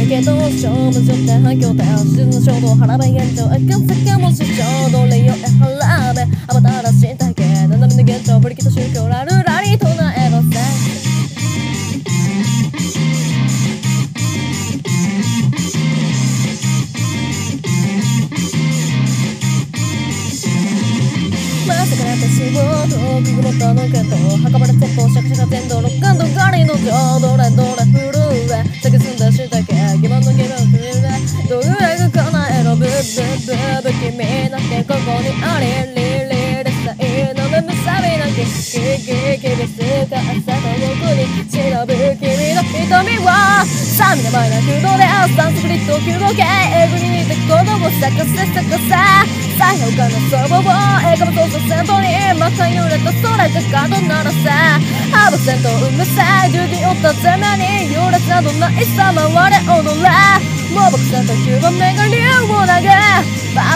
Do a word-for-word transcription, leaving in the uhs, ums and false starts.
けど勝負状態反響で静の衝動腹ばい現状赤坂もし衝動霊よえ腹べアバターらしい体系斜めの現状ブリキと宗教ラルラリ唱えろせまさか私を遠く曇ったのけど墓場で鉄砲シャカシャカ全道ロッカンドガリの情どれどれ震え酒澄んだしたけ疑問の疑問震えどれが叶えろブッブッブッ君だってここにありリリでさいの目むさびなきキキキビスか朝の奥に忍ぶ君の瞳はさみの前な空洞でサンスクリット急動系英語に似て子供咲かせ咲かせ最評価の相場を映画も操作戦闘に真っ赤に濡れた空がガード鳴らせハーブ戦闘うむせ十字折った攻めに揺れなどないさま我踊れもう僕戦闘球は目が竜を投げバ